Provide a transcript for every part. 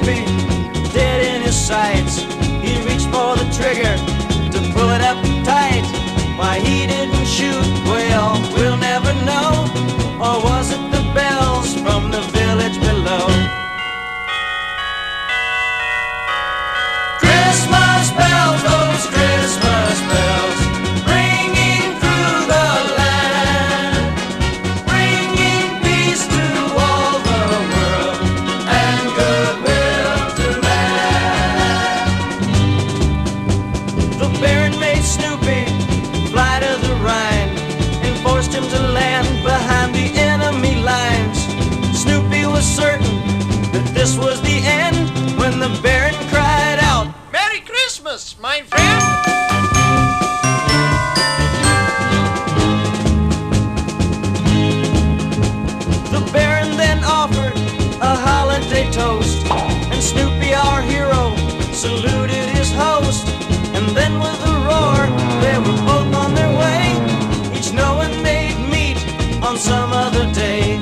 Snoopy, dead in his sights. He reached for the trigger to pull it up tight. Why he didn't shoot, well, we'll never know. Or was it the bells from the village below? Christmas bells, those Christmas bells, ringing through the land, bringing peace to all the world and goodwill to man. The Baron made Snoopy fly to the Rhine and forced him to land behind the enemy lines. Snoopy was certain that this was the end when the Baron cried out, Merry Christmas, my friend! The Baron then offered a holiday toast, and Snoopy, our hero, saluted his host. And then with a roar, they were both on their way, each knowing they'd meet on some other day.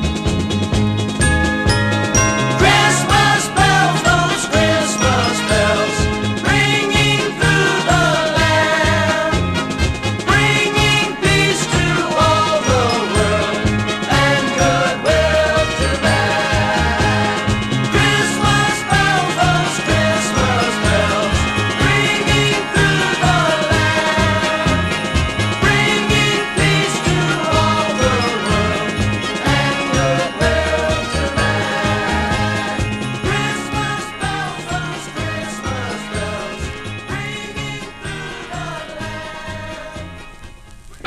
Christmas bells, those Christmas bells, ringing through the land, bringing peace to all the world and goodwill to man. Christmas bells, those Christmas bells, ringing through the land, bringing peace to all the world and goodwill to man. Christmas bells, those Christmas bells, ringing through the land.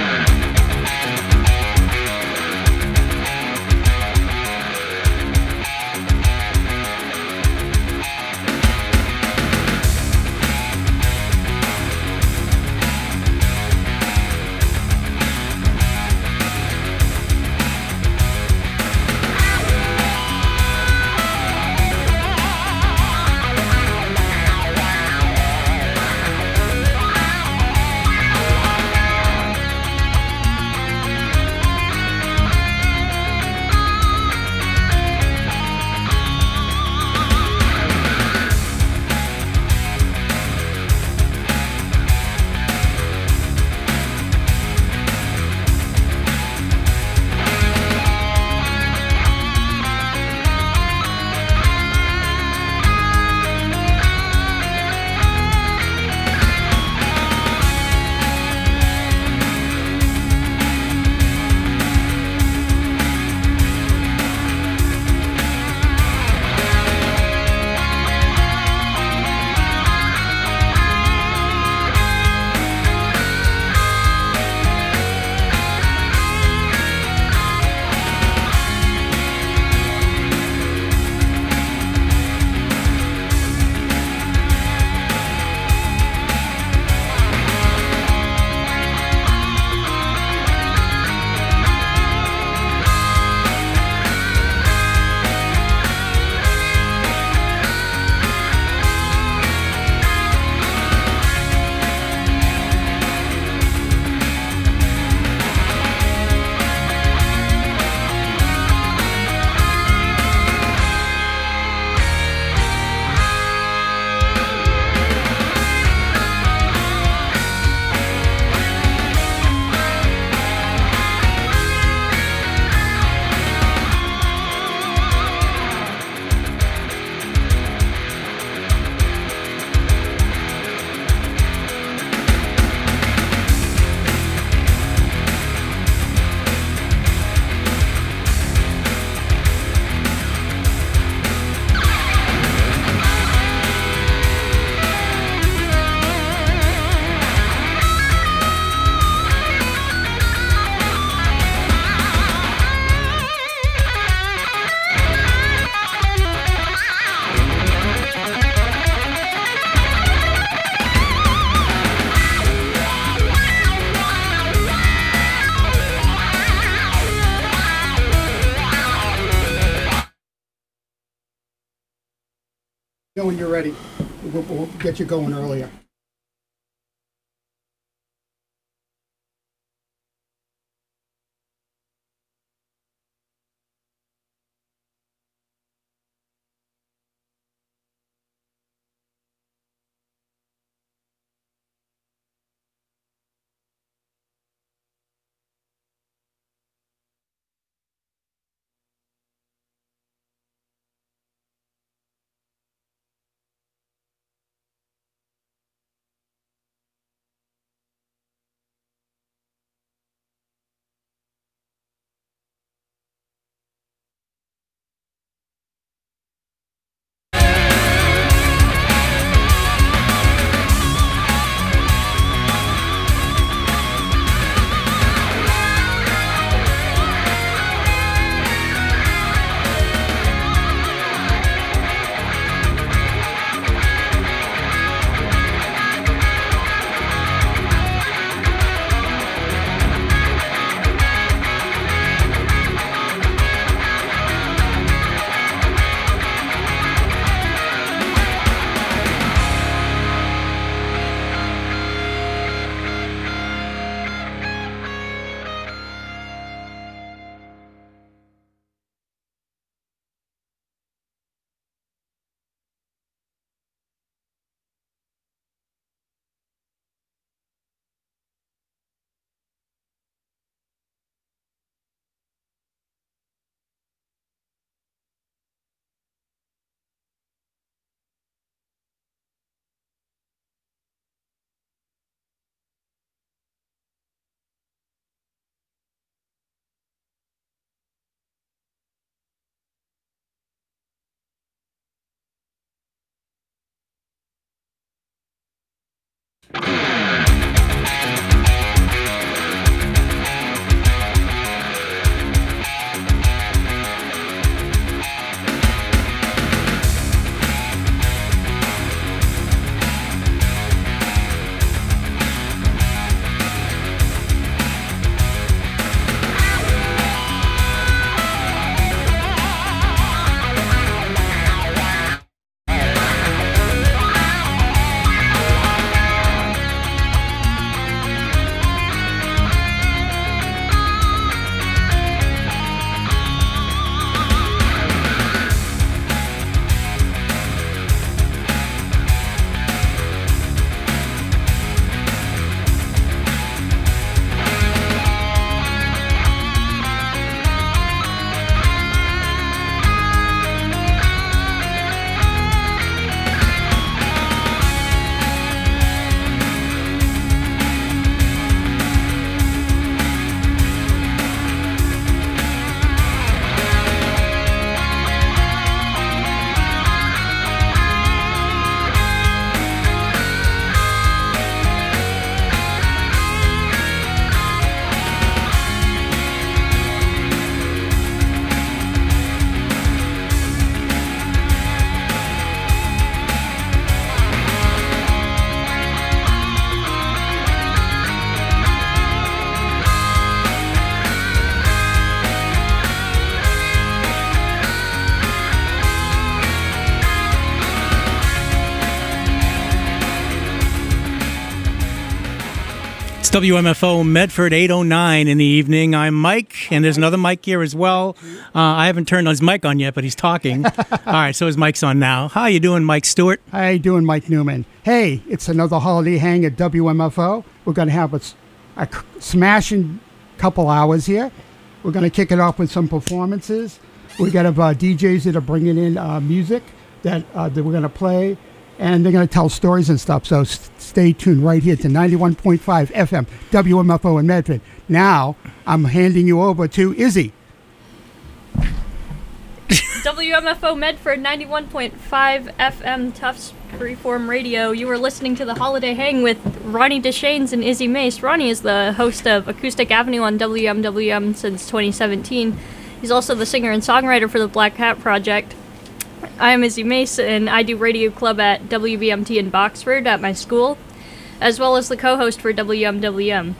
Know when you're ready. We'll get you going earlier. WMFO Medford 809 in the evening. I'm Mike, and there's another Mike here as well. I haven't turned his mic on yet, but he's talking. All right, so his mic's on now. How you doing, Mike Stewart? How you doing, Mike Newman? Hey, it's another holiday hang at WMFO. We're going to have a smashing couple hours here. We're going to kick it off with some performances. We got DJs that are bringing in music that we're going to play, and they're going to tell stories and stuff. So stay tuned right here to 91.5 FM, WMFO in Medford. Now, I'm handing you over to Izzy. WMFO Medford 91.5 FM Tufts Freeform Radio. You were listening to the Holiday Hang with Ronnie Deschaines and Izzy Mace. Ronnie is the host of Acoustic Avenue on WMWM since 2017. He's also the singer and songwriter for the Black Hat Project. I am Izzy Mace, and I do Radio Club at WBMT in Boxford at my school, as well as the co-host for WMWM.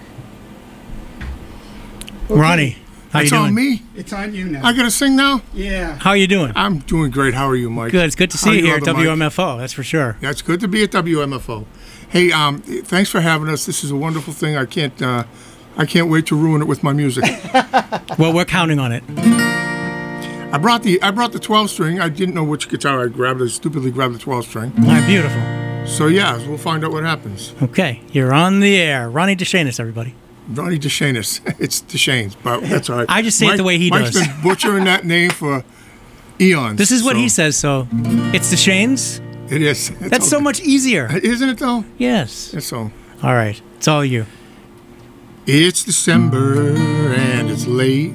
Okay. Ronnie, how you doing? It's on me. It's on you now. I gotta sing now? Yeah. How you doing? I'm doing great. How are you, Mike? Good. It's good to How see you are here at other Mike? WMFO, that's for sure. Yeah, it's good to be at WMFO. Hey, thanks for having us. This is a wonderful thing. I can't wait to ruin it with my music. Well, we're counting on it. I brought the 12-string. I didn't know which guitar I grabbed. I stupidly grabbed the 12-string. All right, beautiful. So yeah, we'll find out what happens. Okay, you're on the air. Ronnie Deschaines, everybody. Ronnie Deschaines. It's Deschaines, but that's all right. I just say it the way he Mike's does. been butchering that name for eons. This is what he says, so it's Deschaines? It is. That's so much easier. Isn't it, though? Yes. That's all. All right, it's all you. It's December and it's late.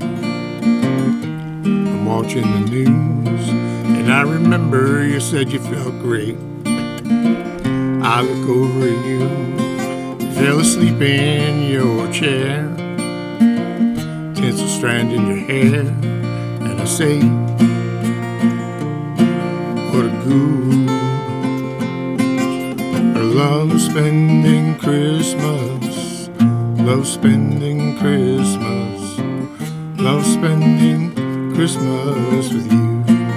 I'm watching the news, and I remember you said you felt great. I look over at you, you fell asleep in your chair, tinsel strand in your hair, and I say, what a ghoul. I love spending Christmas, love spending Christmas, love spending Christmas with you.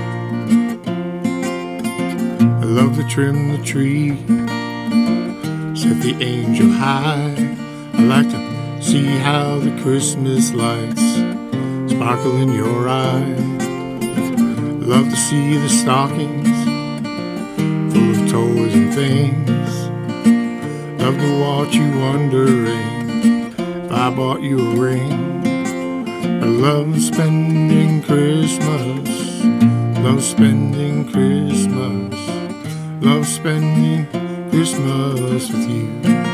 I love to trim the tree, set the angel high. I like to see how the Christmas lights sparkle in your eye. I love to see the stockings full of toys and things. Love to watch you wondering if I bought you a ring. I love spending Christmas, love spending Christmas, love spending Christmas with you.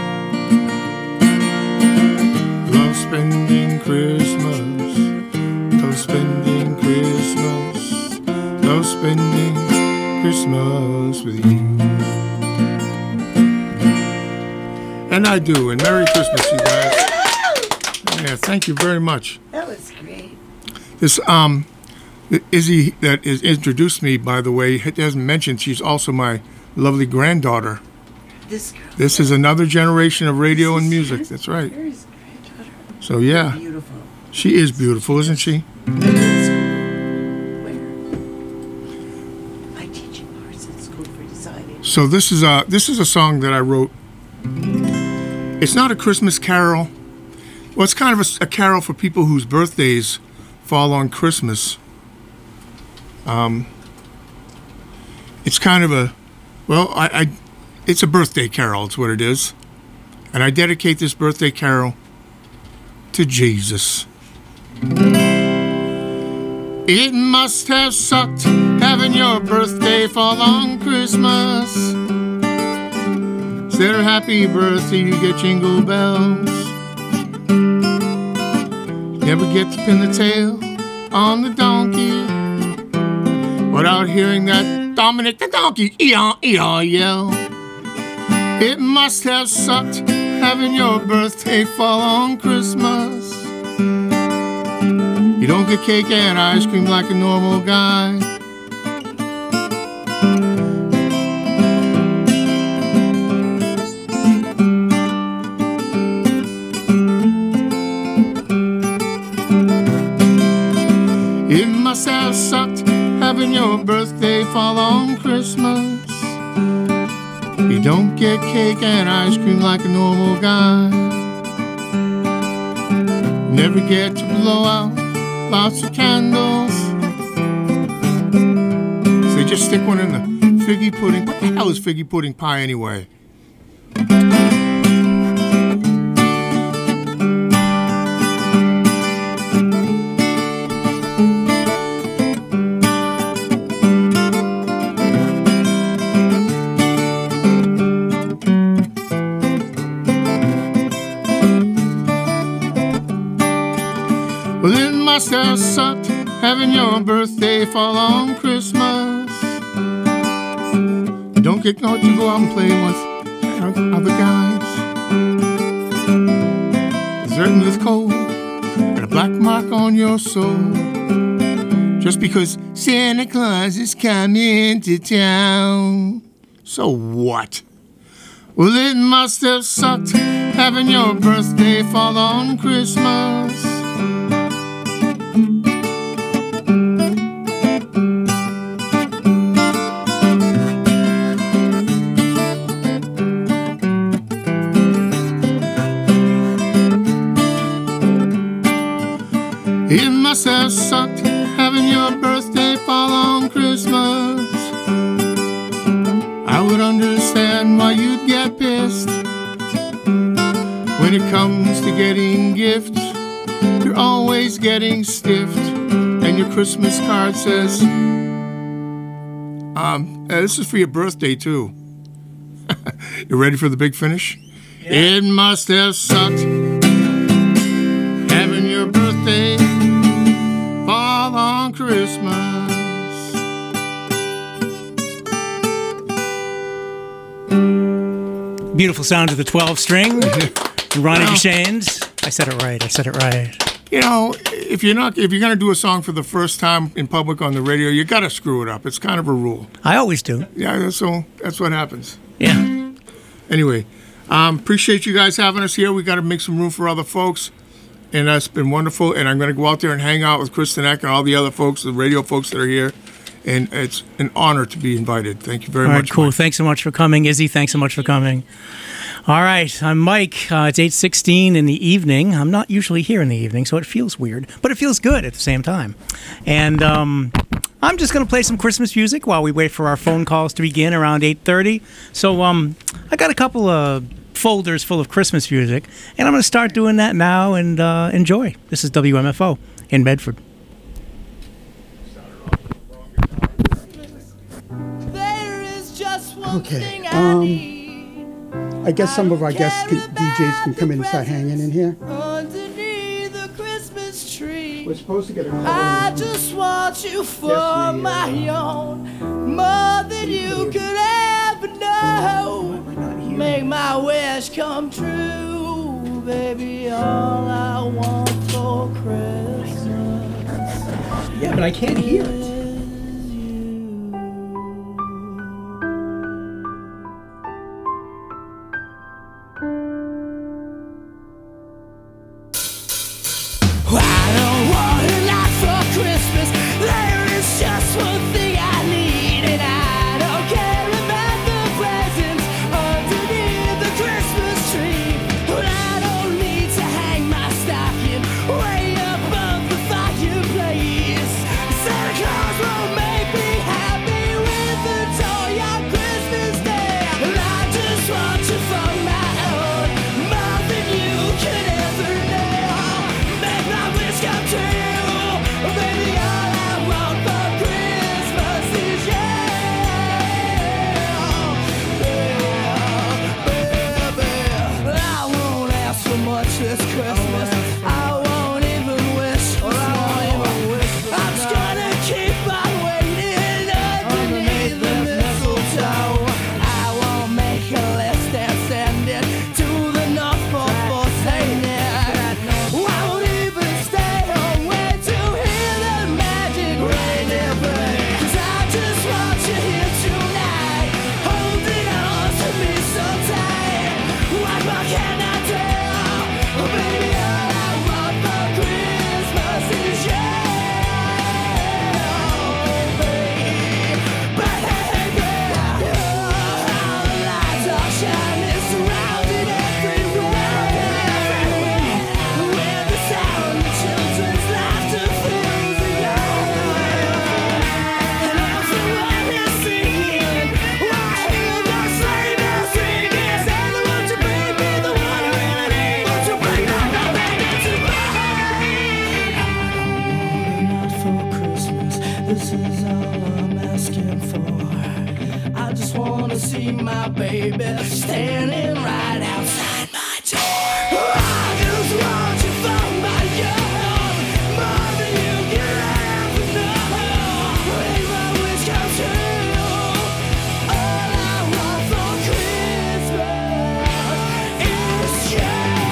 Love spending Christmas, love spending Christmas, love spending Christmas with you. And I do. And Merry Christmas, you guys. Yeah, thank you very much. That was great. This Izzy that is introduced me, by the way, hasn't mentioned she's also my lovely granddaughter. This girl. This is another generation of radio and music. That's right. Here's granddaughter. So yeah, Beautiful. she is beautiful, isn't she? Where? I teach arts at School for Design. So this is a song that I wrote. It's not a Christmas carol. Well, it's kind of a carol for people whose birthdays fall on Christmas. It's kind of a, well, it's a birthday carol. It's what it is, and I dedicate this birthday carol to Jesus. It must have sucked having your birthday fall on Christmas. Instead of happy birthday, you get jingle bells. Never get to pin the tail on the donkey without hearing that Dominic the donkey ee-yaw yell. It must have sucked having your birthday fall on Christmas. You don't get cake and ice cream like a normal guy. It must have sucked having your birthday fall on Christmas. You don't get cake and ice cream like a normal guy. Never get to blow out lots of candles. So they just stick one in the figgy pudding. What the hell is figgy pudding pie anyway? Well, it must have sucked having your birthday fall on Christmas. Don't get caught to go out and play with other guys. Deserting with cold and a black mark on your soul. Just because Santa Claus is coming to town. So what? Well, it must have sucked having your birthday fall on Christmas. It must have sucked having your birthday fall on Christmas. I would understand why you'd get pissed. When it comes to getting gifts, you're always getting stiffed. And your Christmas card says, this is for your birthday too. You ready for the big finish? Yeah. It must have sucked having your birthday fall on Christmas. Beautiful sound of the 12-string. Ronnie Deschanes. I said it right. You know, if you're gonna do a song for the first time in public on the radio, you gotta screw it up. It's kind of a rule. I always do. Yeah, so that's what happens. Yeah. Anyway, appreciate you guys having us here. We got to make some room for other folks, and that's been wonderful. And I'm going to go out there and hang out with Kristen Eck and all the other folks, the radio folks that are here. And it's an honor to be invited. Thank you very much. Cool. Mike. Thanks so much for coming. Izzy, thanks so much for coming. All right, I'm Mike. It's 8:16 in the evening. I'm not usually here in the evening, so it feels weird, but it feels good at the same time. And I'm just going to play some Christmas music while we wait for our phone calls to begin around 8:30. So I got a couple of folders full of Christmas music, and I'm going to start doing that now and enjoy. This is WMFO in Medford. Okay. I guess some of our guest DJs can come in and start hanging in here. Underneath the Christmas tree, We're supposed to get a call. I just want you for my own, more than you could ever know. Make my wish come true, baby. All I want for Christmas. Yeah, but I can't hear it. I don't want a lot for Christmas. There is just one thing I need, and I don't care about the presents underneath the Christmas tree. But I don't need to hang my stocking way above the fireplace. Santa Claus will make me happy with a toy on Christmas Day. And I just want you for my own, more than you could ever know. Make my wish come true, baby. All I want for Christmas is you, baby. I won't ask for much this Christmas. I won't even wish for more. I'm just gonna keep on waiting underneath the mistletoe. I won't make a list and send it to the North Pole for Saint Nick. I won't even stay home wait to hear the magic reindeer play. 'Cause I just want you here tonight, holding on to me so tight. What more can I do? Oh, baby, all I want for Christmas is you, baby. All the lights are shining, surrounded everywhere. With the sound of children's laughter fills the air. And everyone is singing, I hear the sleigh bells ringing. Santa, won't you bring me the one I really need? Won't you bring my baby to mine? I don't want enough for Christmas. This is all I'm asking for. I just wanna see my baby standing right outside my door. I just want you for my young, more than you can ever know. Make my wish come true. All I want for Christmas is you.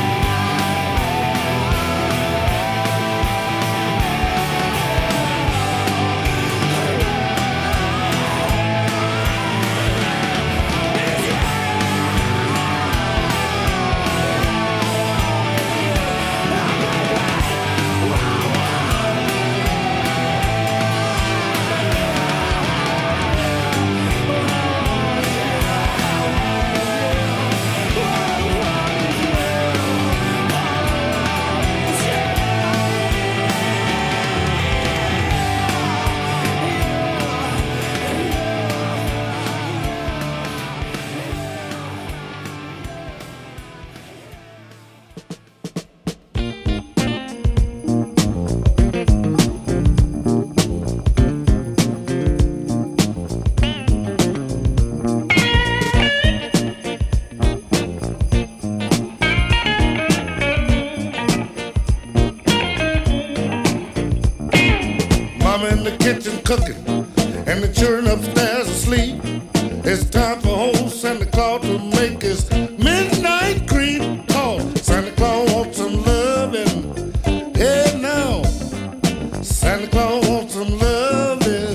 Mama in the kitchen cooking, and the children upstairs asleep. It's time for old Santa Claus to make his midnight creep. Call Santa Claus wants some loving. Hey now, Santa Claus wants some loving.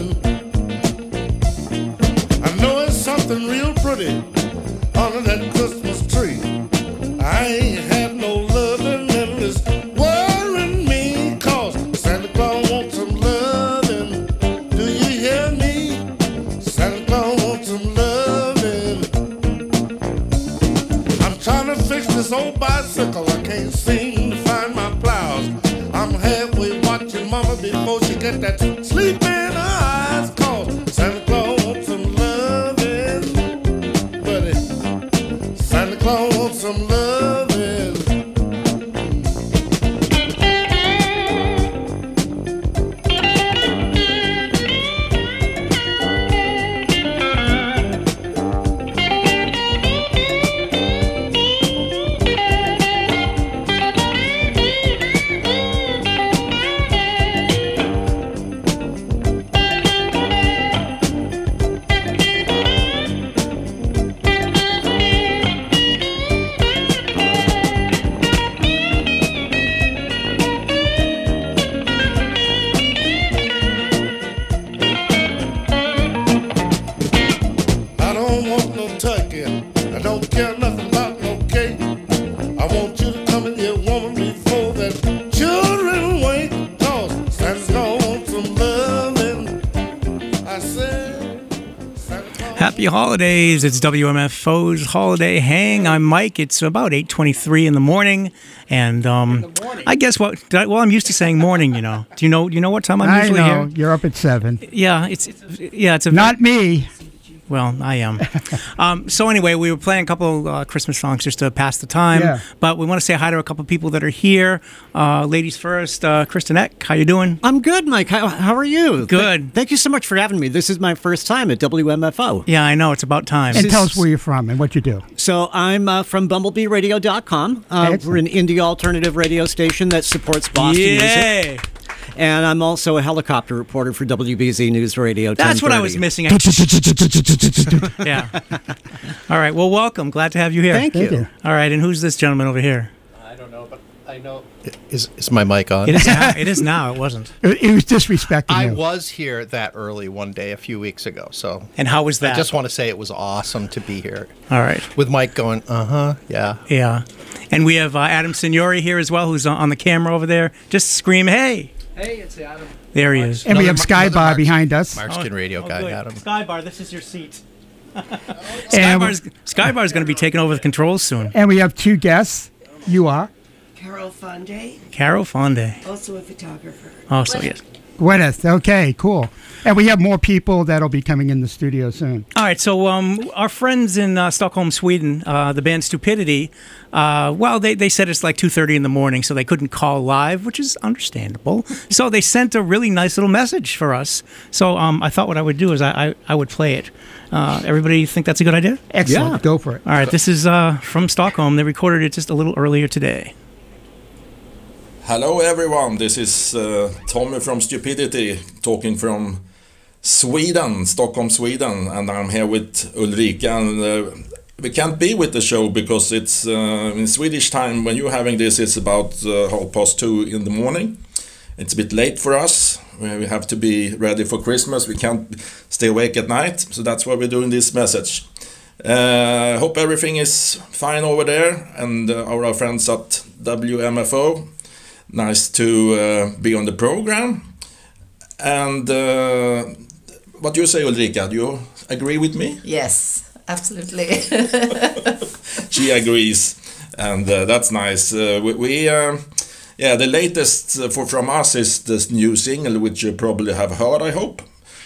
I know it's something real pretty under that Christmas tree. I ain't had no loving and it's worrying me, 'cause Santa Claus wants some loving. Do you hear me? Santa Claus wants some loving. I'm trying to fix this old bicycle. I can't seem to find my plows. I'm halfway watching Mama before she get that sleep in her eyes, 'cause Santa Claus wants some loving, buddy. Santa Claus wants some loving. Happy holidays. It's WMFO's Holiday Hang. I'm Mike. It's about 8:23 in the morning. And I guess I'm used to saying morning, you know. Do you know what time I'm I usually know. here? You're up at 7. Yeah, it's a Not me. Well, I am. So anyway, we were playing a couple Christmas songs just to pass the time. Yeah. But we want to say hi to a couple people that are here. Ladies first, Kristen Eck, how you doing? I'm good, Mike. How are you? Good. Thank you so much for having me. This is my first time at WMFO. Yeah, I know. It's about time. And tell us where you're from and what you do. So I'm from BumblebeeRadio.com. We're an indie alternative radio station that supports Boston music. Yay! And I'm also a helicopter reporter for WBZ News Radio. That's what I 1030. was missing. Yeah. All right. Well, welcome. Glad to have you here. Thank you. All right. And who's this gentleman over here? I don't know, but I know. Is my mic on? It is now. It is now. It wasn't. It was disrespecting I you. was here that early one day a few weeks ago. So. And how was that? I just want to say it was awesome to be here. All right. With Mike going, yeah. Yeah. And we have Adam Signori here as well, who's on the camera over there. Just scream, hey. Hey, it's Adam. There he is. And we have Another Sky Bar Mark's- behind us. Markskin radio guy, good. Adam. Skybar, this is your seat. And, Skybar's going to be taking over the controls soon. and we have 2 guests. You are. Carol Fonde, Carol Fonde. also a photographer. Also, yes. Gwyneth. Okay, cool. And we have more people that'll be coming in the studio soon. All right, so our friends in Stockholm, Sweden, the band Stupidity, they said it's like 2:30 in the morning, so they couldn't call live, which is understandable. So they sent a really nice little message for us. So I thought what I would do is I would play it. Everybody think that's a good idea? Excellent. Yeah. Go for it. All right, this is from Stockholm. They recorded it just a little earlier today. Hello everyone, this is Tommy from Stupidity talking from Sweden, Stockholm, Sweden, and I'm here with Ulrika, and we can't be with the show because it's in Swedish time. When you're having this, it's about 2:30 in the morning. It's a bit late for us. We have to be ready for Christmas. We can't stay awake at night, so that's why we're doing this message. Hope everything is fine over there, and our friends at WMFO. Nice to be on the program. And what do you say, Ulrika? Do you agree with me? Yes, absolutely. She agrees, and that's nice. The latest from us is this new single, which you probably have heard, I hope.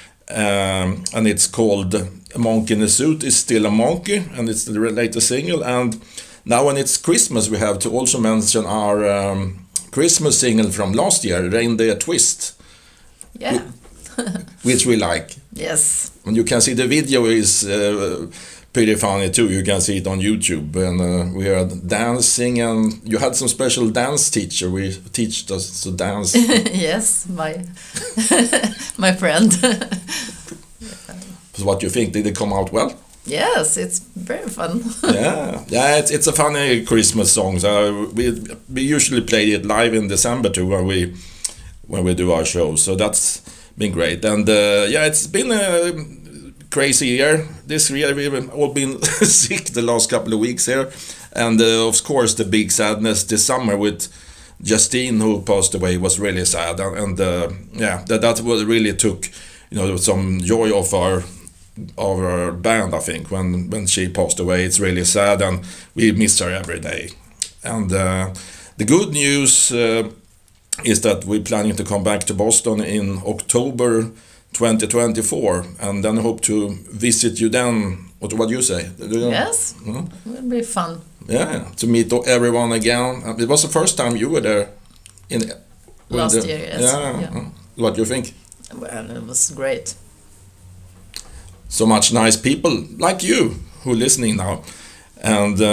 And it's called "A Monkey in a Suit is Still a Monkey," and it's the latest single. And now when it's Christmas, we have to also mention our Christmas single from last year, Reindeer Twist, Yeah. which we like. Yes. And you can see the video is pretty funny too. You can see it on YouTube, and we are dancing, and you had some special dance teacher. We teach us to dance. Yes, my friend. So what do you think? Did it come out well? Yes, it's very fun. Yeah. It's a funny Christmas song. We usually play it live in December too, when we do our shows. So that's been great. And it's been a crazy year. This year we've all been sick the last couple of weeks here, and of course the big sadness this summer with Justine, who passed away, was really sad. And that really took some joy of our band, I think, when she passed away. It's really sad, and we miss her every day. And the good news is that we're planning to come back to Boston in October 2024, and then hope to visit you then. What do you say? Yes, it will be fun. Yeah, to meet everyone again. It was the first time you were there Last year, yes. Yeah. What do you think? Well, it was great. So much nice people like you who are listening now, and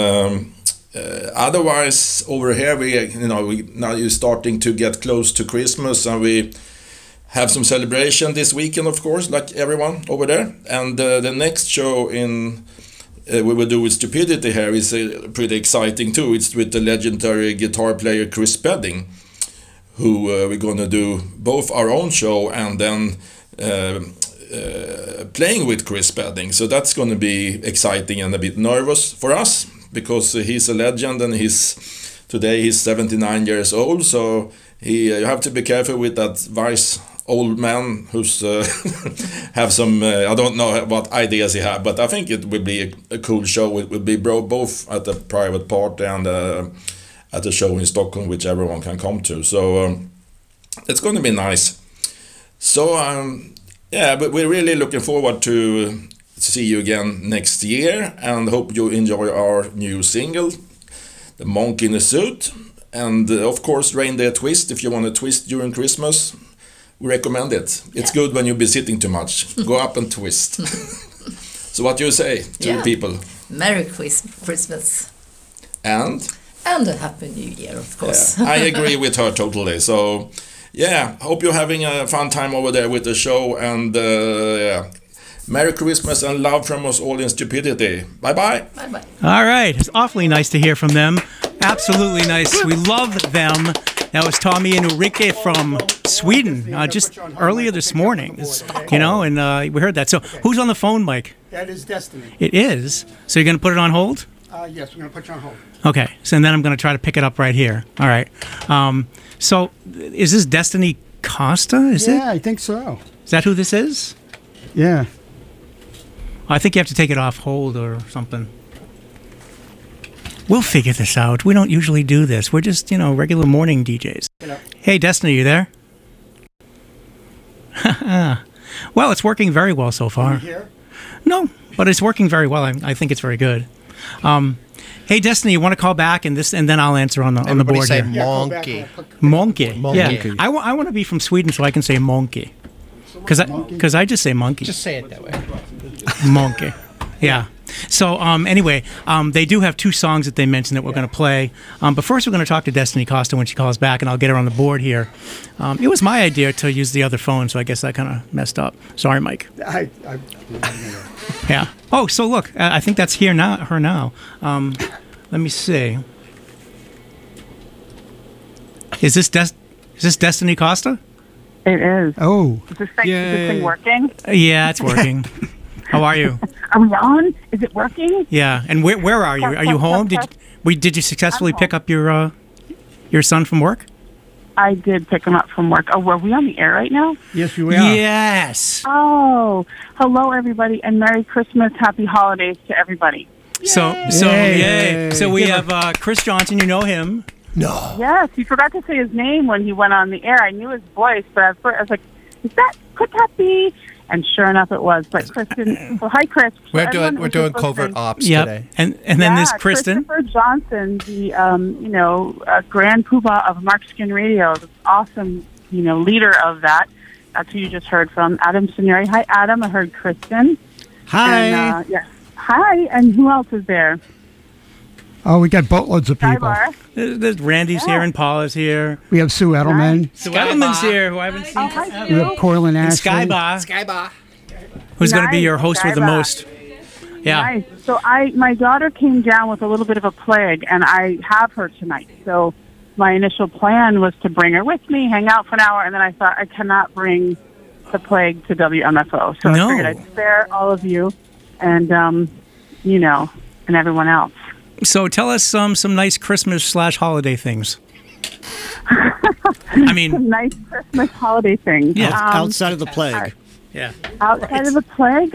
otherwise over here we now you're starting to get close to Christmas, and we have some celebration this weekend, of course, like everyone over there. And the next show we will do with Stupidity here is pretty exciting too. It's with the legendary guitar player Chris Spedding, who we're gonna do both our own show and then playing with Chris Spedding. So that's going to be exciting and a bit nervous for us, because he's a legend, and today he's 79 years old. So you have to be careful with that voice old man who's have some I don't know what ideas he have, but I think it would be a cool show. It would be both at a private party and at a show in Stockholm, which everyone can come to. So it's going to be nice. So yeah, but we're really looking forward to see you again next year, and hope you enjoy our new single, The Monkey in a Suit, and of course Reindeer Twist. If you want to twist during Christmas, we recommend it. It's good when you be sitting too much. Go up and twist. So what do you say to the people? Merry Christmas. And a Happy New Year, of course. Yeah, I agree with her totally. So yeah, hope you're having a fun time over there with the show, and yeah. Merry Christmas and love from us all in stupidity. Bye-bye. Bye-bye. All right. It's awfully nice to hear from them. Absolutely nice. We love them. That was Tommy and Ulrike from Sweden just earlier this morning. You know, and we heard that. So who's on the phone, Mike? That is Destiny. It is. So you're going to put it on hold? Yes, we're going to put you on hold. Okay. So and then I'm going to try to pick it up right here. All right. So is this Destiny Costa? Is it? Yeah, I think so. Is that who this is? Yeah. I think you have to take it off hold or something. We'll figure this out. We don't usually do this. We're just, regular morning DJs. Hey, Destiny, you there? Well, it's working very well so far. Can you hear? No, but it's working very well. I think it's very good. Hey, Destiny, you want to call back and then I'll answer on the board say here. monkey. Monkey. Yeah. Monkey. I want to be from Sweden so I can say monkey. Because I just say monkey. Just say it that way. Monkey. Yeah. So anyway, they do have two songs that they mentioned that we're going to play. But first we're going to talk to Destiny Costa when she calls back, and I'll get her on the board here. It was my idea to use the other phone, so I guess I kind of messed up. Sorry, Mike. Yeah. Oh, so look, I think that's her now. Let me see. Is this Destiny Costa? It is. Oh. Is this thing working? Yeah, it's working. How are you? Are we on? Is it working? Yeah. And where are you? Are you home? Did you successfully pick up your son from work? I did pick him up from work. Oh, were we on the air right now? Yes, we are. Yes. Oh, hello everybody, and Merry Christmas, Happy Holidays to everybody. Yay. So we have Chris Johnson. You know him. No. Yes, he forgot to say his name when he went on the air. I knew his voice, but at first I was like, could that be? And sure enough, it was. But Kristen, so hi, Chris. We're doing covert ops today. And then there's Kristen. Christopher Johnson, the grand poobah of Mark Skin Radio, the awesome leader of that. That's who you just heard from, Adam Signori. Hi, Adam. I heard Kristen. Hi. And, hi. And who else is there? Oh, we got boatloads of people. There's Randy's here and Paula's here. We have Sue Edelman. Nice. Sue Edelman's here, who I haven't seen. We have Corlin Ashley. Skybar. Who's going to be your host with the most. Yeah. Nice. So my daughter came down with a little bit of a plague, and I have her tonight. So my initial plan was to bring her with me, hang out for an hour, and then I thought I cannot bring the plague to WMFO. So I figured I'd spare all of you and, and everyone else. So tell us some nice Christmas/holiday things. I mean, some nice Christmas holiday things. Yeah, outside of the plague. Yeah. Outside of the plague,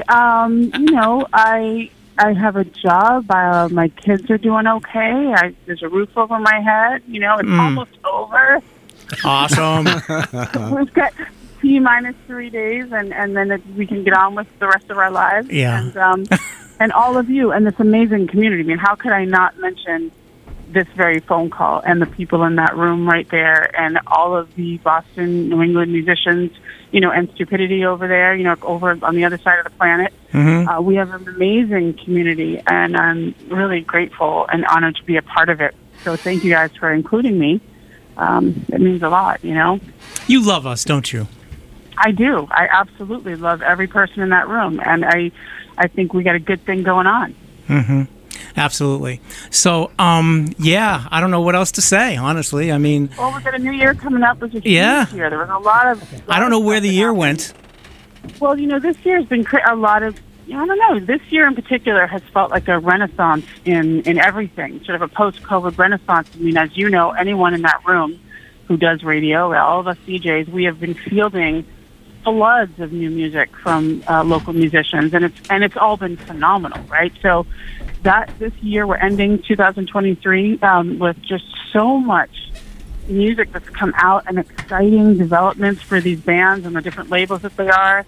I have a job. My kids are doing okay. There's a roof over my head. It's almost over. Awesome. We've got T-minus 3 days, and then we can get on with the rest of our lives. Yeah. And all of you and this amazing community. I mean, how could I not mention this very phone call and the people in that room right there and all of the Boston, New England musicians, and stupidity over there, over on the other side of the planet. Mm-hmm. We have an amazing community, and I'm really grateful and honored to be a part of it. So thank you guys for including me. It means a lot, You love us, don't you? I do. I absolutely love every person in that room, and I think we got a good thing going on. Mm-hmm. Absolutely. So, I don't know what else to say, honestly. I mean... Well, we got a new year coming up, which is huge year. There was a lot of... I don't know where the year went. Well, this year has been a lot of... I don't know. This year in particular has felt like a renaissance in everything, sort of a post-COVID renaissance. I mean, as you know, anyone in that room who does radio, all of us DJs, we have been fielding floods of new music from local musicians, and it's all been phenomenal, right? So that this year we're ending 2023 with just so much music that's come out and exciting developments for these bands and the different labels that they are.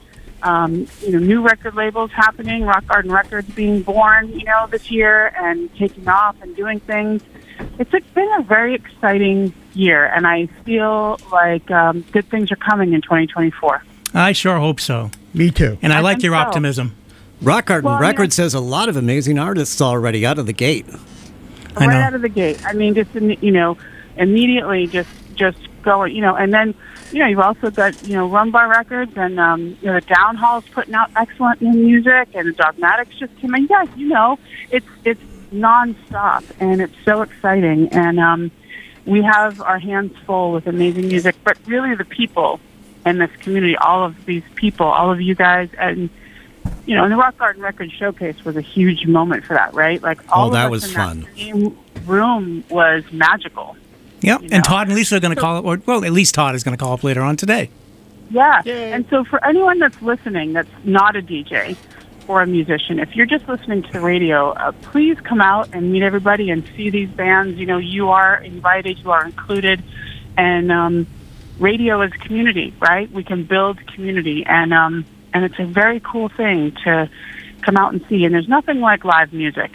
New record labels happening, Rock Garden Records being born, this year and taking off and doing things. It's been a very exciting year, and I feel like good things are coming in 2024. I sure hope so. Me too. And I like think your so. optimism. Rock Garden Records has a lot of amazing artists already out of the gate. I know. Right out of the gate. I mean, just immediately just go, and then you've also got Rumbar Records and the Downhall's putting out excellent new music, and Dogmatics just came in. Yes, it's nonstop, and it's so exciting, and we have our hands full with amazing music. But really, the people in this community, all of these people, all of you guys, and and the Rock Garden Records Showcase was a huge moment for that, right? Like all that of us was in fun. That same room was magical. Yep, and Todd and Lisa are going to call it, well, at least Todd is going to call up later on today. Yeah, and so for anyone that's listening that's not a DJ or a musician, if you're just listening to the radio, please come out and meet everybody and see these bands. You are invited, you are included, and radio is community, right? We can build community, and it's a very cool thing to come out and see. And there's nothing like live music,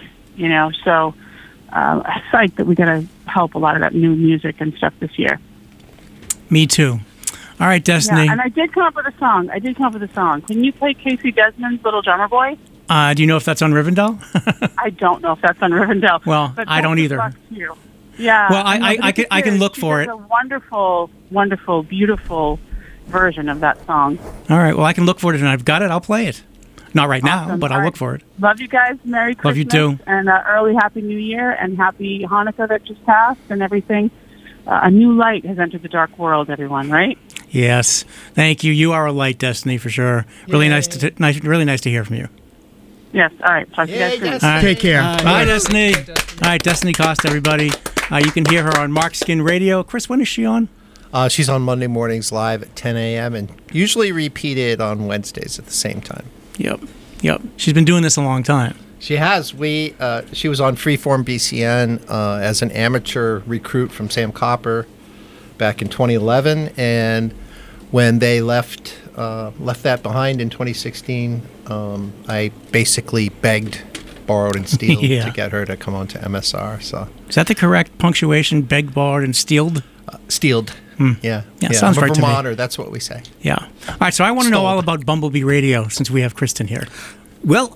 so psyched that we got to help a lot of that new music and stuff this year. Me too. All right, Destiny. Yeah, and I did come up with a song. Can you play Casey Desmond's Little Drummer Boy? Do you know if that's on Rivendell? I don't know if that's on Rivendell. Well, but I don't either. Yeah. Well, I can look for it. It's a wonderful, wonderful, beautiful version of that song. All right. Well, I can look for it, and I've got it. I'll play it. Not right now, Awesome. but I'll look for it. Love you guys. Merry Christmas. Love you too. And early Happy New Year and Happy Hanukkah that just passed and everything. A new light has entered the dark world, everyone, right? Yes. Thank you. You are a light, Destiny, for sure. Really nice to hear from you. Yes. All right. Talk to you guys soon. All right. Take care. Bye, Destiny. All right, Destiny Costa, everybody. You can hear her on Mark Skin Radio. Chris, when is she on? She's on Monday mornings live at 10 a.m. and usually repeated on Wednesdays at the same time. Yep. She's been doing this a long time. She has. She was on Freeform BCN as an amateur recruit from Sam Copper back in 2011, and when they left that behind in 2016, I basically begged, borrowed, and stealed to get her to come on to MSR. So is that the correct punctuation? Begged, borrowed, and stealed? Stealed. Yeah. Sounds right to me. Vermonter, that's what we say. Yeah. All right, so I want to know all about Bumblebee Radio since we have Kristen here. Well,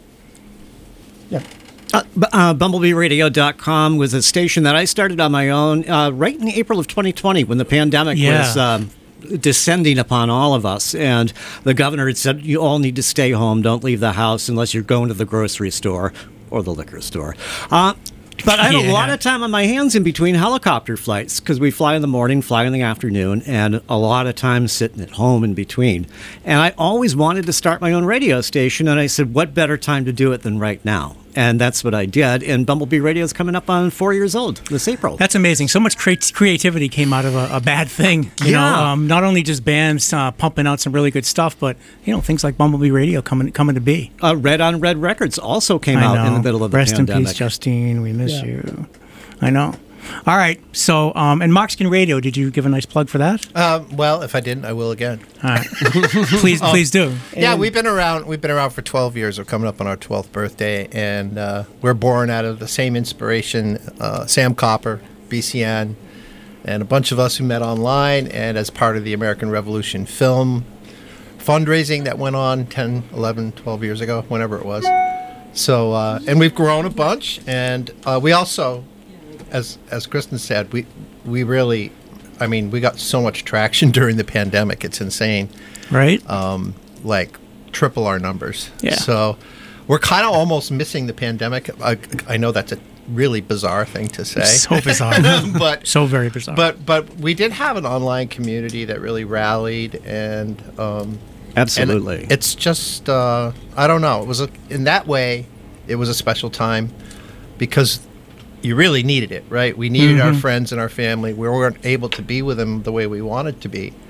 BumblebeeRadio.com was a station that I started on my own right in April of 2020 when the pandemic was descending upon all of us. And the governor had said, you all need to stay home. Don't leave the house unless you're going to the grocery store or the liquor store. But I had a lot of time on my hands in between helicopter flights because we fly in the morning, fly in the afternoon, and a lot of time sitting at home in between. And I always wanted to start my own radio station, and I said, what better time to do it than right now? And that's what I did. And Bumblebee Radio is coming up on 4 years old this April. That's amazing. So much creativity came out of a bad thing. You know, not only just bands pumping out some really good stuff, but things like Bumblebee Radio coming to be. Red on Red Records also came out in the middle of the pandemic. Rest in peace, Justine. We miss you. I know. All right. So, and Moxkin Radio, did you give a nice plug for that? Well, if I didn't, I will again. All right. Please do. Yeah, we've been around for 12 years. We're coming up on our 12th birthday, and we're born out of the same inspiration, Sam Copper, BCN, and a bunch of us who met online and as part of the American Revolution film fundraising that went on 10, 11, 12 years ago, whenever it was. So, and we've grown a bunch, and we also, as Kristen said, we really, we got so much traction during the pandemic. It's insane. Right. Like triple our numbers. Yeah. So we're kind of almost missing the pandemic. I know that's a really bizarre thing to say. So bizarre. But so very bizarre. But we did have an online community that really rallied and absolutely. And it's just I don't know. It was in that way it was a special time because you really needed it, right? We needed our friends and our family. We weren't able to be with them the way we wanted to be.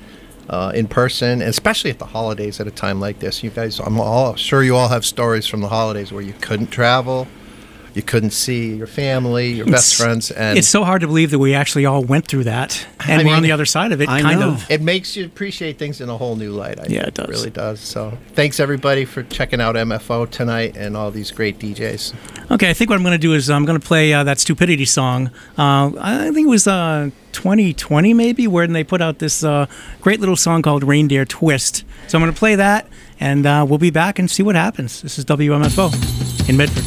in person, especially at the holidays at a time like this. You guys, I'm all sure you all have stories from the holidays where you couldn't travel, you couldn't see your family, your best friends, and it's so hard to believe that we actually all went through that, and we're on the other side of it. It makes you appreciate things in a whole new light. I think. It does. It really does. So thanks everybody for checking out MFO tonight and all these great DJs. Okay, I think what I'm going to do is I'm going to play that Stupidity song. I think it was 2020 maybe, where they put out this great little song called Reindeer Twist. So I'm going to play that, and we'll be back and see what happens. This is WMFO in Medford.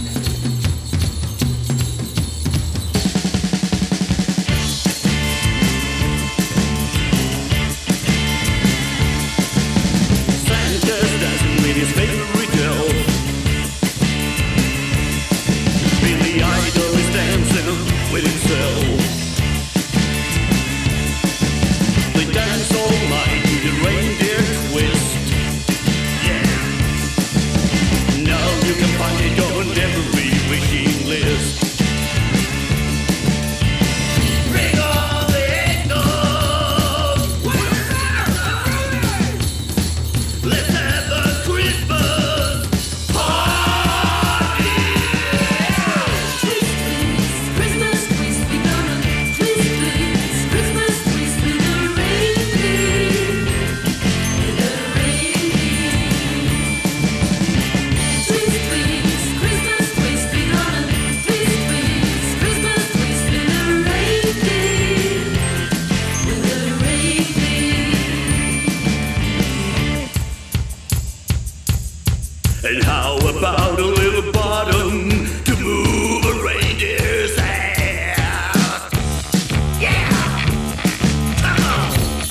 And how about a little bottom to move a reindeer's ass? Yeah! Come on!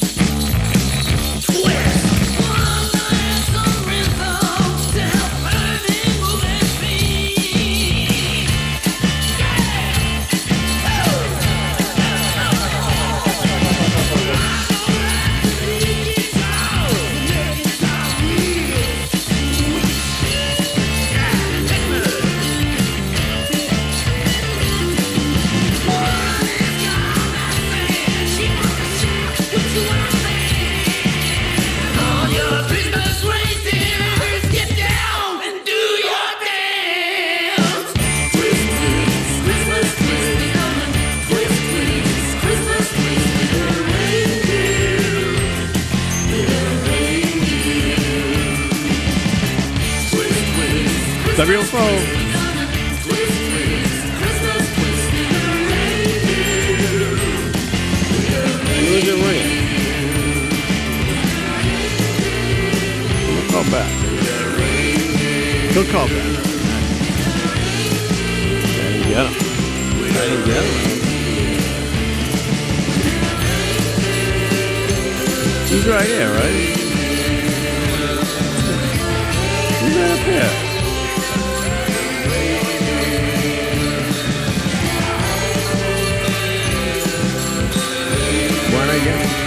Twist! One and some rhythm to help learning move their feet. WFO. We'll call back. He'll call back. I didn't get him. He's right here, right? He's right up here. Why not get him?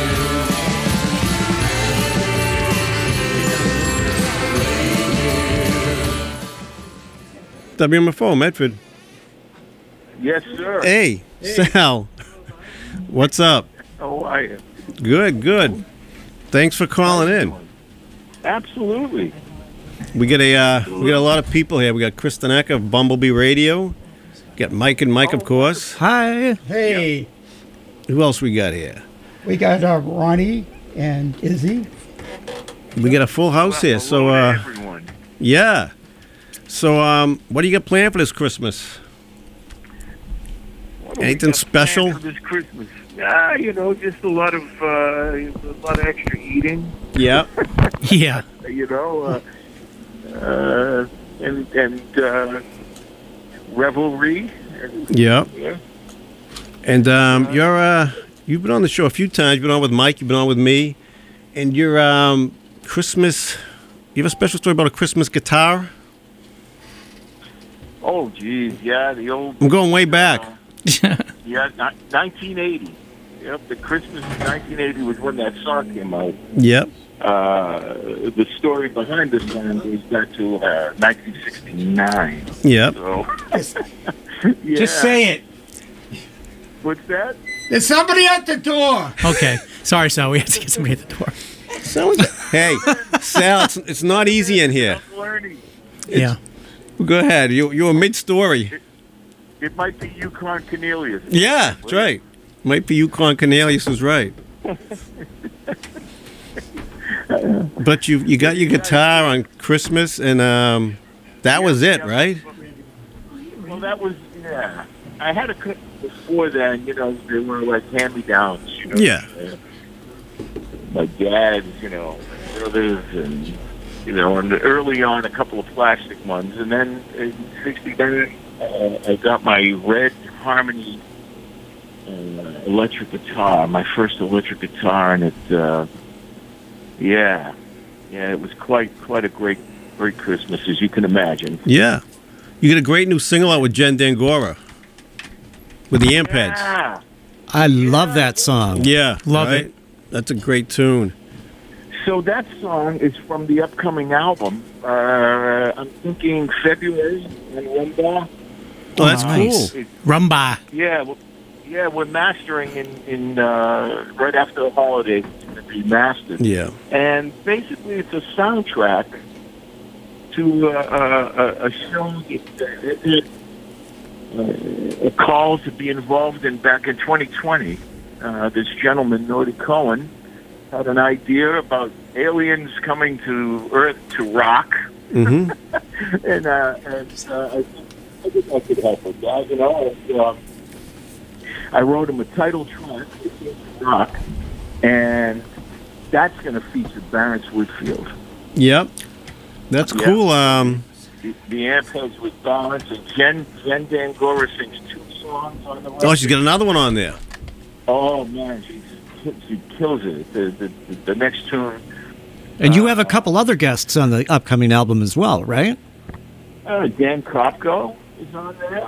WMFO, Medford. Yes, sir. Hey, Sal. What's up? How are you? Good, good. Thanks for calling in. Absolutely. We got a lot of people here. We got Kristen Eck of Bumblebee Radio. Got Mike and Mike, of course. Hi. Hey. Who else we got here? We got Ronnie and Izzy. We got a full house here. So, everyone. Yeah. So, what do you got planned for this Christmas? Anything special? For this Christmas, just a lot of extra eating. Yeah. Yeah. And revelry. Yeah. Yeah. And you've been on the show a few times. You've been on with Mike. You've been on with me. And your Christmas. You have a special story about a Christmas guitar. Oh, geez, yeah, the old. I'm going way back. Yeah, 1980. Yep, the Christmas of 1980 was when that song came out. Yep. The story behind this song goes back to 1969. Yep. So, Just say it. What's that? There's somebody at the door. Okay. Sorry, Sal. We have to get somebody at the door. Hey, Sal, it's not easy in here. Yeah. Go ahead. You were mid-story. It might be Yukon Cornelius. Yeah, that's right. Might be Yukon Cornelius is right. But you got your guitar on Christmas, and that was it, right? Well, that was, yeah. I had a couple before then, they were like hand-me-downs, Yeah. My dad's, brothers, and, and early on a couple of plastic ones. And then in 69, I got my red Harmony electric guitar, my first electric guitar, and it, it was quite a great Christmas, as you can imagine. Yeah. You get a great new single out with Jen Dangora with the amp heads. Yeah. I love that song. Yeah, Love right? it. That's a great tune. So that song is from the upcoming album. I'm thinking February in Rumba. Oh, that's Nice. cool. Rumba. Yeah, we're mastering in right after the holidays. It's going to be mastered. Yeah. And basically, it's a soundtrack to a show that a call to be involved in back in 2020. This gentleman, Nordy Cohen, had an idea about aliens coming to Earth to rock. Mm-hmm. and I think I could help with that. I wrote him a title track, Rock, and that's going to feature Barrence Woodfield. Yep. That's cool. The amp heads with Barrence, and Jen Dangora sings 2 songs on the record. Oh, she's got another one on there. Oh, man, she kills it. The next tune. And you have a couple other guests on the upcoming album as well, right? Dan Kopko is on there.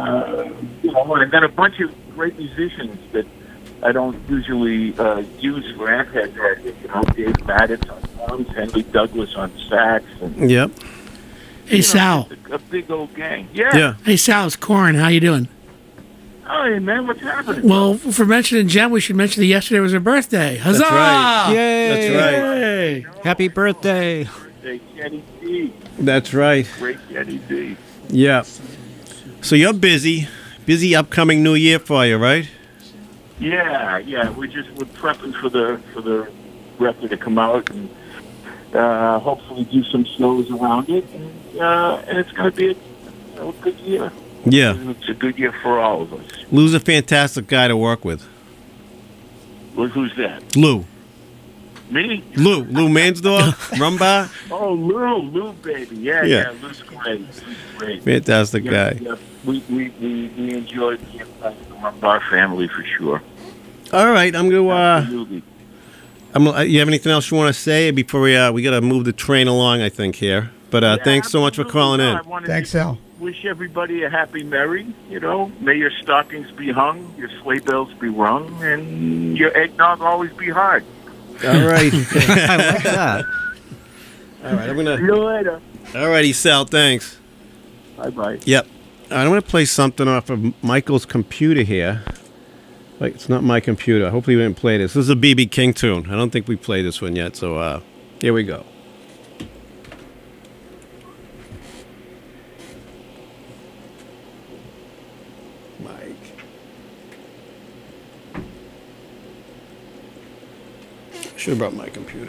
And then a bunch of great musicians that I don't usually use for amp heads. Dave Maddox on drums, Henry Douglas on sax. And, Yep. Hey, Sal. A big old gang. Yeah. Hey, Sal, it's Corin. How you doing? Oh, hey, man, what's happening? Well, for mentioning Jen, we should mention that yesterday was her birthday. Huzzah! That's right. Yay! That's right. Happy birthday. Birthday, Jenny D. That's right. Great Jenny D. Yeah. So you're busy upcoming new year for you, right? Yeah. We're prepping for the record to come out and hopefully do some shows around it, and it's going to be a good year. Yeah. It's a good year for all of us. Lou's a fantastic guy to work with. Well, who's that? Lou. Me? Lou Mansdorf, Rumba. Oh, Lou, baby. Yeah, Lou's great. Fantastic guy. Yeah. We enjoyed the impact of the Rumbar family for sure. All right, I'm going to... Absolutely. you have anything else you want to say before we got to move the train along, I think, here. But thanks so much for calling in. Thanks, Sal. Wish everybody a happy Merry. May your stockings be hung, your sleigh bells be rung, and your eggnog always be hard. All right. I like that. All right, I'm going to... See you later. All righty, Sal, thanks. Bye-bye. Yep. All right, I'm going to play something off of Michael's computer here. Wait, it's not my computer. Hopefully we didn't play this. This is a B.B. King tune. I don't think we played this one yet, so here we go. Should have brought my computer.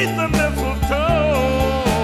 beneath the mistletoe.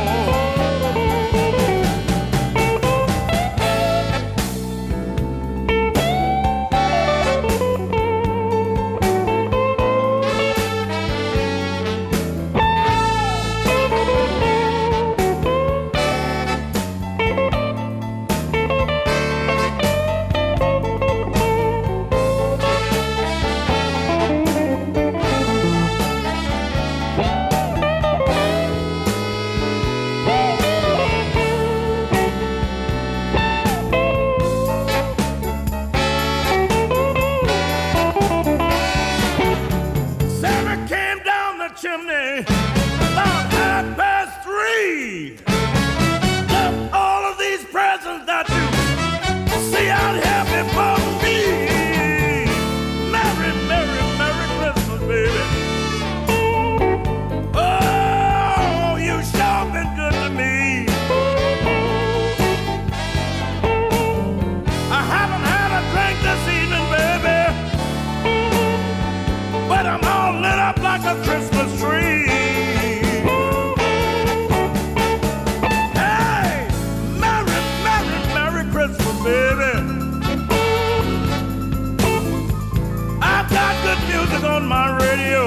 Santa came down the chimney about 3:30. Left all of these presents that you see out here before me. Merry, Merry, Merry Christmas, baby. Oh, you sure been good to me. I haven't had a drink this evening, baby, but I'm all lit up like a Christmas tree. Hey, Merry, Merry, Merry Christmas, baby. I've got good music on my radio.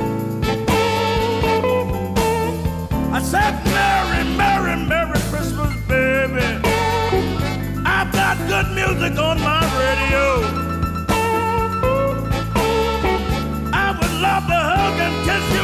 I said Merry, Merry, Merry Christmas, baby. I've got good music on my radio. I would love to hug and kiss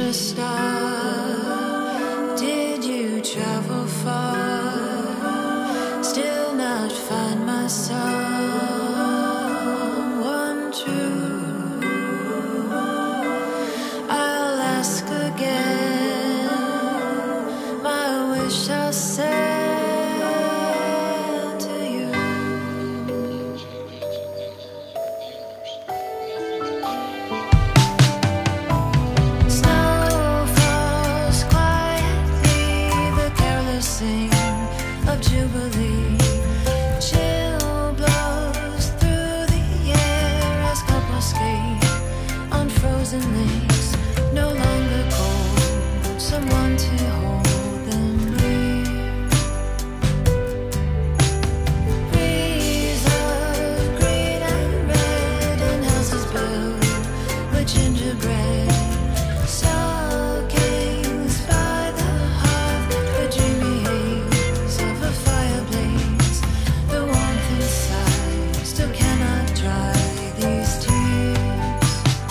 Christmas star, did you travel far? Still not find my someone true. I'll ask again, my wish I'll send to you. Snow falls quietly, the carolers sing of jubilee. Chill blows through the air as couples skate on frozen lakes. No longer cold, someone to hold them near. Breeze of green and red and houses built with gingerbread. Stockings by the hearth, the dreamy haze of a fireplace. The warmth inside still cannot dry these tears.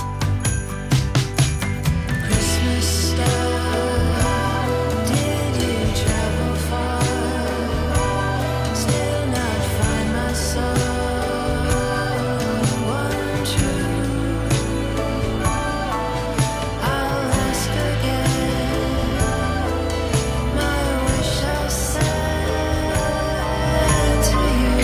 Christmas star, did you travel far? Still not find my someone true. I'll ask again, my wish I'll send to you.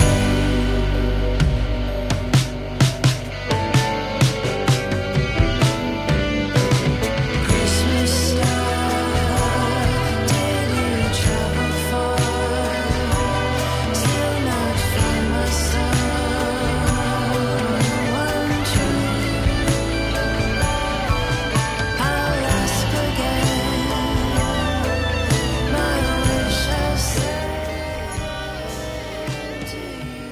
Christmas star, did you travel far? Still not find my someone true. I'll ask again, my wish I'll send to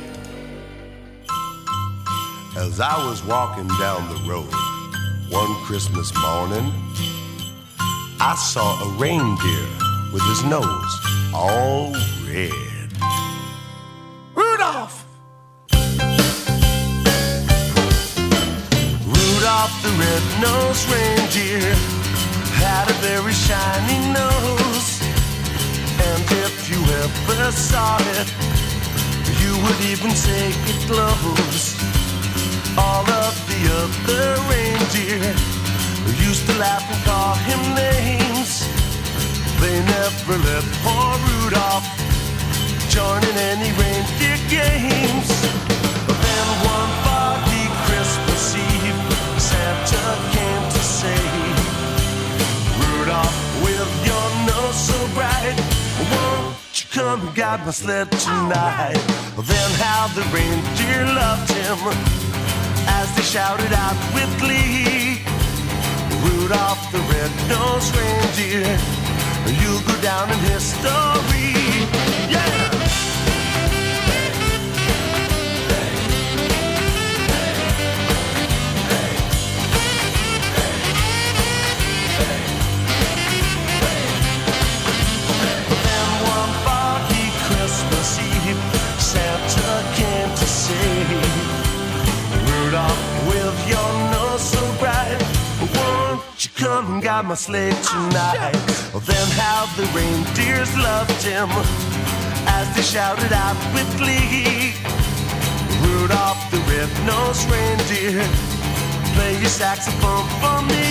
you. As I was walking down the road one Christmas morning, I saw a reindeer with his nose all red. Rudolph! Rudolph the red-nosed reindeer had a very shiny nose, and if you ever saw it, you would even say it glows. All of the other reindeer used to laugh and call him names. They never let poor Rudolph join in any reindeer games. But then one foggy Christmas Eve, Santa came to say, Rudolph, with your nose so bright, won't you come and guide my sled tonight? Then how the reindeer loved him as they shouted out with glee, Rudolph the red-nosed reindeer, you'll go down in history. Yeah! Then one foggy Christmas Eve, Santa came to say, Rudolph, with your nose so bright, won't you come and guide my sleigh tonight? Then how the reindeers loved him as they shouted out with glee, Rudolph the red-nosed reindeer, play your saxophone for me.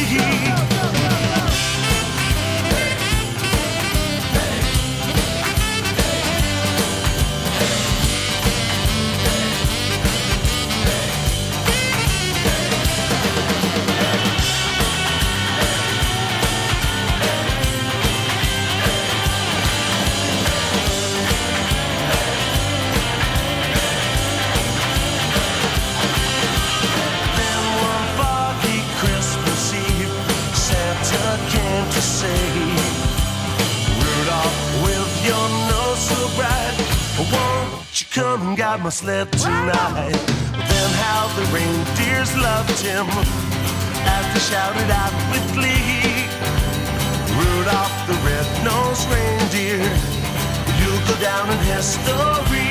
Come and guide my sled tonight. Then how the reindeers loved him as they shouted out with glee, Rudolph the red-nosed reindeer, you'll go down in history.